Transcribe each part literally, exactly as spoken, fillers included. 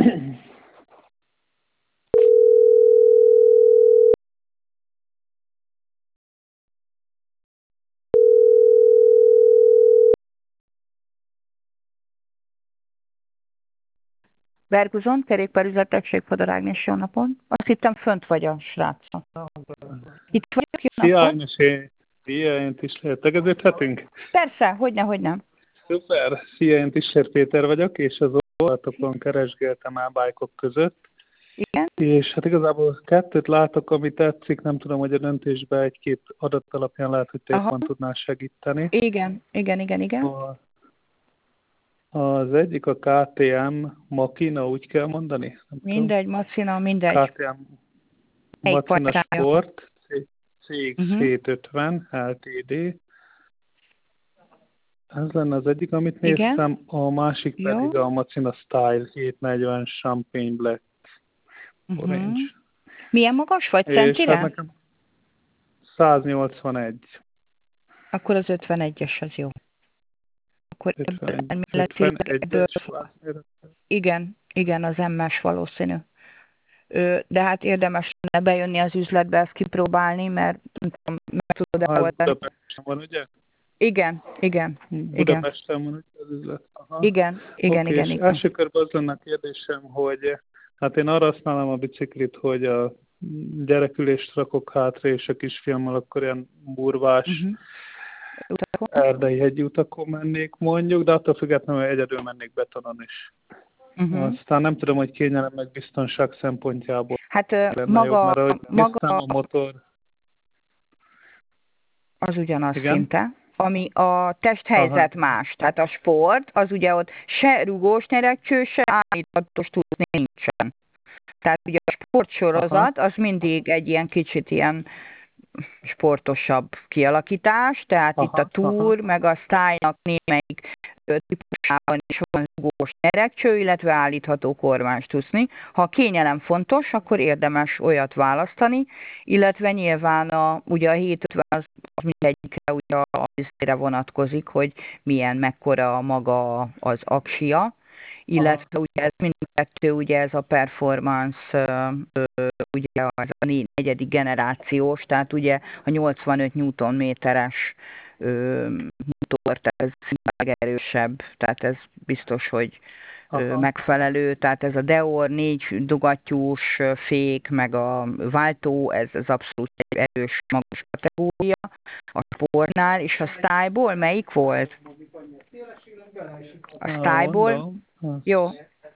Verguzon, kerékpárüzletegség, Fodor Ágnes, jó napot. Azt hittem, fönt vagy a srácnak. Itt vagyok, jó Szia napot. Ágnes, én, szia, én Tisler. Tegeződhetünk? Persze, hogyne, hogyne. Szuper. Szia, én Tisler Péter vagyok, és az oldalakon keresgéltem el bájkok között. Igen? És hát igazából kettőt látok, ami tetszik, nem tudom, hogy a döntésben egy-két adat alapján lehet, hogy te Aha. jobban tudnál segíteni. Igen, igen, igen, igen. A, az egyik a ká té em Makina, úgy kell mondani? Nem Mindegy, Macina, mindegy. ká té em Melyik Macina pajtája? Sport, cé iksz Uh-huh. hétszázötven el té dé. Ez lenne az egyik, amit Igen. néztem, a másik Jó. pedig a Macina Style hétszáznegyven Champagne Black Uh-huh. Orange. Milyen magas vagy És centire? hát nekem száznyolcvanegy. Akkor az ötvenegyes az jó. Akkor ebből elméletileg ebből... ötvenegyes. Igen, igen, az em-es valószínű. Ö, De hát érdemes lenne bejönni az üzletbe, ezt kipróbálni, mert nem tudom, meg tudod Ha ez oldani. Budapesten van, ugye? Igen, igen, igen. Budapesten van, ugye az üzlet. Aha. Igen, igen, Oké, igen, és igen. első körben az lenne a kérdésem, hogy hát én arra használom a biciklit, hogy a gyerekülést rakok hátra, és a kisfiammal akkor ilyen burvás, Uh-huh. erdei hegyi utakon mennék mondjuk, de attól függetlenül egyedül mennék betonon is. Uh-huh. Aztán nem tudom, hogy kényelem meg biztonság szempontjából Hát ö, lenne maga, jobb, mert ahogy maga néztem a motor... az ugyanaz Igen? szinte, ami a testhelyzet Aha. más. Tehát a sport, az ugye ott se rugós nyeregcső, se állíthatós tudni nincsen. Tehát ugye a sportsorozat, az mindig egy ilyen kicsit ilyen sportosabb kialakítás, tehát Aha, itt a Tour, aha. meg a Style-nak némelyik típusában is van rugós nyeregcső, illetve állítható kormányt tudni. Ha a kényelem fontos, akkor érdemes olyat választani, illetve nyilván a, ugye a hétszázötven az, az mindegyikre ugye az vonatkozik, hogy milyen, mekkora maga az aksia, illetve ugye ez mindkettő, ugye ez a performance, ö, ö, ugye az a negyedik generációs, tehát ugye a nyolcvanöt newtonméteres motor, tehát ez legerősebb, tehát ez biztos, hogy ö, megfelelő, tehát ez a Deor négy dugattyús fék, meg a váltó, ez, ez abszolút egy erős, magas kategória a sportnál, és a Style-ból melyik volt? A Style-ból? Jó.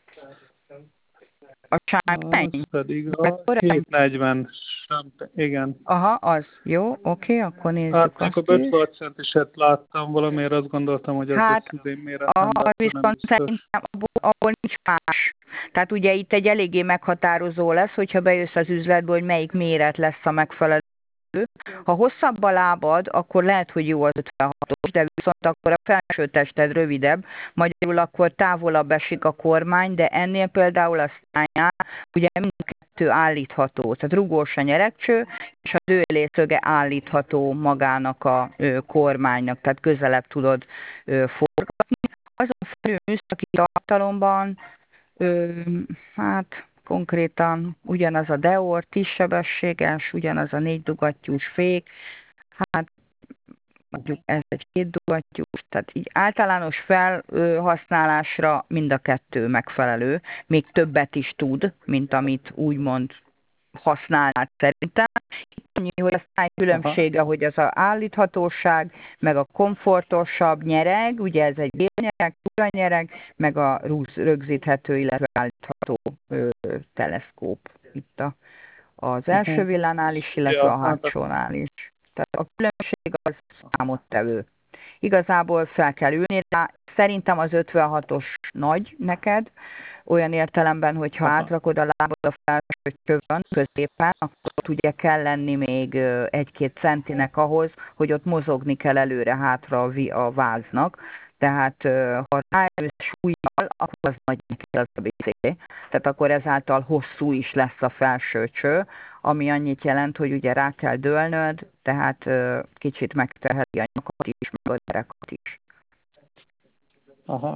A Champagne? Az pedig a hétszáznegyven Champagne, igen. Aha, az. Jó, oké, akkor nézzük hát, azt akkor ötvenhat centiset láttam, valamiért azt gondoltam, hogy az hát, az idén méretem, aha, de viszont szerintem abból, abból nincs más. Tehát ugye itt egy eléggé meghatározó lesz, hogyha bejössz az üzletbe, hogy melyik méret lesz a megfelelő. Ha hosszabb a lábad, akkor lehet, hogy jó az ötvenhatos, de viszont akkor a felső tested rövidebb, magyarul akkor távolabb esik a kormány, de ennél például a Style-nál ugye mindkettő állítható, tehát rugós a nyeregcső, és a dőlészöge állítható magának a ö, kormánynak, tehát közelebb tudod ö, forgatni. Azon felül műszaki tartalomban, ö, hát konkrétan ugyanaz a Deor, tízsebességes, ugyanaz a négy dugattyús fék, hát mondjuk ez egy két dugattyús, tehát így általános felhasználásra mind a kettő megfelelő, még többet is tud, mint amit úgymond használnád szerintem. Annyi, hogy a Style különbsége, hogy az a állíthatóság, meg a komfortosabb nyereg, ugye ez egy bélnyereg, túranyereg, meg a rögzíthető, illetve állítható ö, teleszkóp itt a, az első villánál is, illetve a hátsónál is. Tehát a különbség az számottevő. Igazából fel kell ülni rá, szerintem az ötvenhatos nagy neked, olyan értelemben, hogyha Aha. átrakod a lábad a felső csövön középen, akkor ott ugye kell lenni még egy-két centinek ahhoz, hogy ott mozogni kell előre-hátra a váznak. Tehát ha rájössz súlyjal, akkor az nagy az a bicikli. Tehát akkor ezáltal hosszú is lesz a felső cső, ami annyit jelent, hogy ugye rá kell dőlnöd, tehát kicsit megterheli a nyakat is, meg a derekat is. Aha.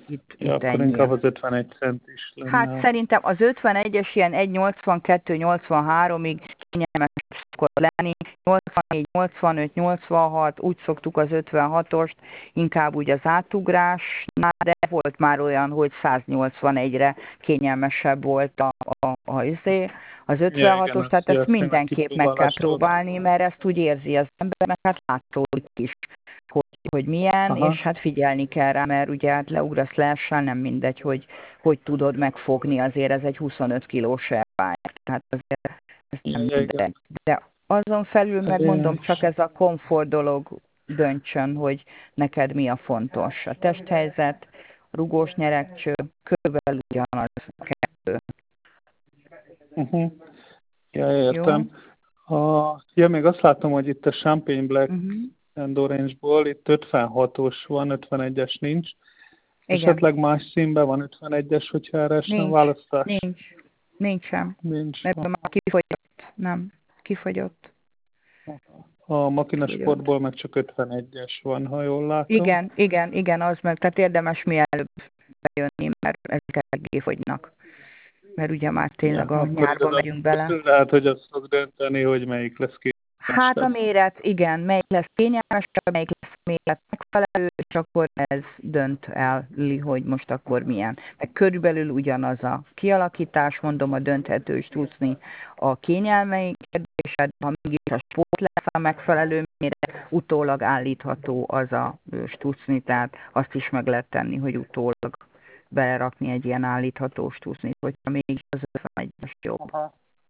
Itt, ja, Itt akkor ennyi. inkább az ötvenegy cent is lenne. Hát szerintem az ötvenegyes ilyen egy nyolcvankettő nyolcvanháromig kényelmes szokott lenni, nyolcvannégy nyolcvanöt nyolcvanhat, úgy szoktuk az ötvenhatost, inkább úgy az átugrásnál, de volt már olyan, hogy száznyolcvanegyre kényelmesebb volt a, a, a, a, az ötvenhatos, ja, tehát ezt igen, mindenképp meg kell próbálni, mert ezt úgy érzi az ember, meg hát látszik is, hogy, hogy milyen, aha. és hát figyelni kell rá, mert ugye hát leugrasz leessel, nem mindegy, hogy hogy tudod megfogni, azért ez egy huszonöt kilós elvágy, tehát azért ez nem ja, mindegy. De azon felül megmondom, csak ez a komfort dolog döntsön, hogy neked mi a fontos. A testhelyzet, rugós nyeregcső, körülbelül ugyanaz a kettő. Uh-huh. Ja, értem. A, ja, még azt látom, hogy itt a Champagne Black uh-huh. and Orange-ból itt ötvenhatos van, ötvenegyes nincs. Igen. Esetleg más színben van ötvenegyes, hogyha erre sem választás? Nincs, nincs sem. Nincs. Ebben már kifogyott. Nem, kifogyott. A makinasportból meg csak ötvenegyes van, ha jól látom. Igen, igen, igen, az meg, tehát érdemes mielőbb bejönni, mert ezek kifogynak. Mert ugye már tényleg ja, a nyárba megyünk bele. Tehát, hogy azt fog dönteni, hogy melyik lesz kényelmesebb. Hát a méret, igen, melyik lesz kényelmesebb, melyik lesz a méret megfelelő, és akkor ez dönt el, hogy most akkor milyen. Meg körülbelül ugyanaz a kialakítás, mondom, a dönthető stucni a kényelmei kérdésed, ha mégis a sport lesz a megfelelő méret, utólag állítható az a stucni, tehát azt is meg lehet tenni, hogy utólag belerakni egy ilyen állítható stucnit, hogyha mégis az ötvenegyes jobb. Aha.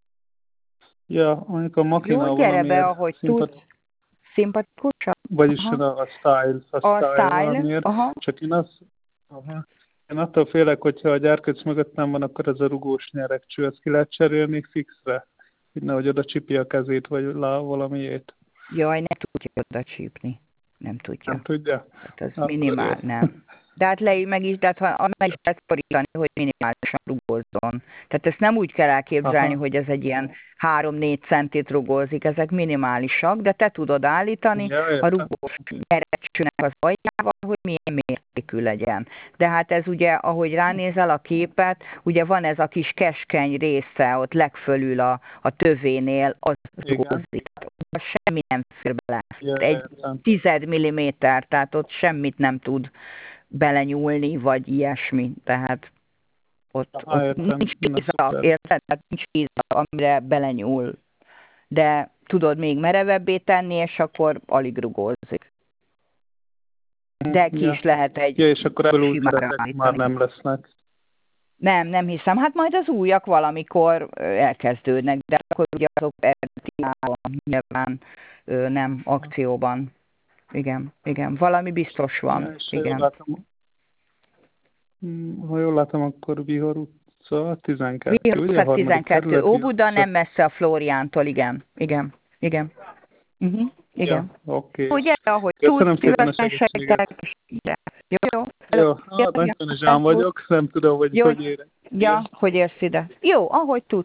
Ja, mondjuk a makina jó, gyere be, ahogy szimpat... tudsz. Szimpatikusabb? Vagyis a, a style, a, a style, style valamiért. aha. Csak én azt... Aha. Én attól félek, hogyha a gyárkőc mögött nem van, akkor ez a rugós nyeregcső, ezt ki lehet cserélni fixre? Hogy nehogy oda csipi a kezét, vagy lá valamiét. Jaj, nem tudja oda csípni. Nem tudja. Nem tudja? Hát ez akkor minimál, én. Nem. De hát leír meg is, de hát ha meg is lehet szorítani, hogy minimálisan rugózzon. Tehát ezt nem úgy kell elképzelni, aha. hogy ez egy ilyen három-négy centit rugózik, ezek minimálisak, de te tudod állítani ja, a rugós nyeregcsőnek az aljával, hogy milyen mértékű legyen. De hát ez ugye, ahogy ránézel a képet, ugye van ez a kis keskeny része ott legfölül a, a tövénél, az rugózik. Semmi nem fér bele. Ja, egy tized milliméter, tehát ott semmit nem tud belenyúlni, vagy ilyesmi. Tehát ott, aha, ott nincs íza, érted? Tehát nincs íza, amire belenyúl. De tudod még merevebbé tenni, és akkor alig rugózik. De ki ja. is lehet egy ja, és akkor ebből új már nem lesznek. Nem, nem hiszem. Hát majd az újak valamikor elkezdődnek, de akkor ugye azok eredetiában nyilván nem akcióban. Igen, igen. Valami biztos van. Ja, igen. Jól látom, ha jól látom, akkor Vihar utca tizenkettő. Vihar utca tizenkettő. Óbuda nem messze a Flóriántól, igen. Igen, igen. Uh-huh. Igen. Ja, oké. Okay. Ugye, ahogy Köszönöm tudsz, szívesen segítek. Jó, jó. Jó, hát nagyon zsám vagyok, nem tudom, hogy jó. hogy érek. Ja, hogy érsz ide. Jó, ahogy tudsz.